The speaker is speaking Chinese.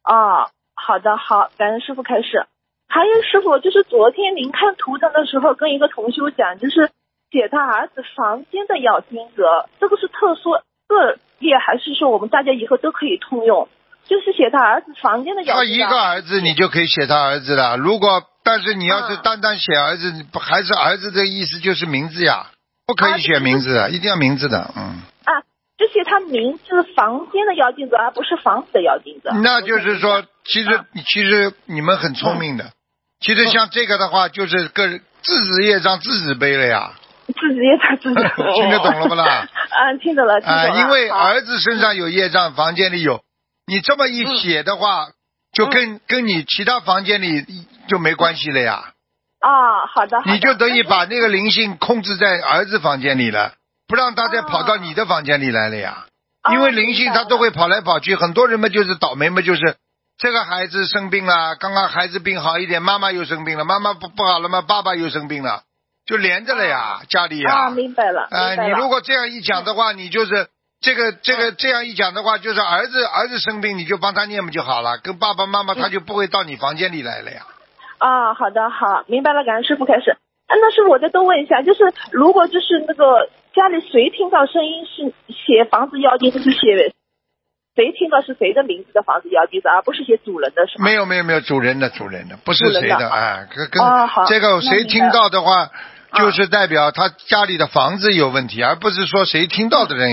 啊，好的，好，感恩师傅开始。还有师傅，就是昨天您看图腾的时候跟一个同修讲，就是写他儿子房间的要经者，这个是特殊个例，还是说我们大家以后都可以通用？就是写他儿子房间的要经者。 他一个儿子你就可以写他儿子了，但是你要是单单写儿子，还是儿子的意思就是名字呀，不可以写名字的，一定要名字的， 就写他名字房间的要经者，而不是房子的要经者。 那就是说，其实你们很聪明的。其实像这个的话，就是自己业障自己背了呀。 自己业障自己背。 听得懂了不啦？ 听懂了，听懂了。 因为儿子身上有业障，房间里有，你这么一写的话，就跟你其他房间里就没关系了呀。 好的。 你就等于把那个灵性控制在儿子房间里了，不让他再跑到你的房间里来了呀。因为灵性他都会跑来跑去，很多人嘛就是倒霉嘛，就是这个孩子生病了，刚刚孩子病好一点，妈妈又生病了，妈妈不好了嘛，爸爸又生病了，就连着了呀，家里呀。 明白了。 你如果这样一讲的话，你就是这样一讲的话，就是儿子生病你就帮他念不就好了，跟爸爸妈妈他就不会到你房间里来了呀。 好的，好，明白了，感恩师傅开始。那是我再多问一下，就是如果就是那个家里谁听到声音是写房子要经，就是写谁听到是谁的名字的房子要经者，而不是写主人的是吗？ 没有，主人的，不是谁的， 好， 这个谁听到的话，就是代表他家里的房子有问题，而不是说谁听到的人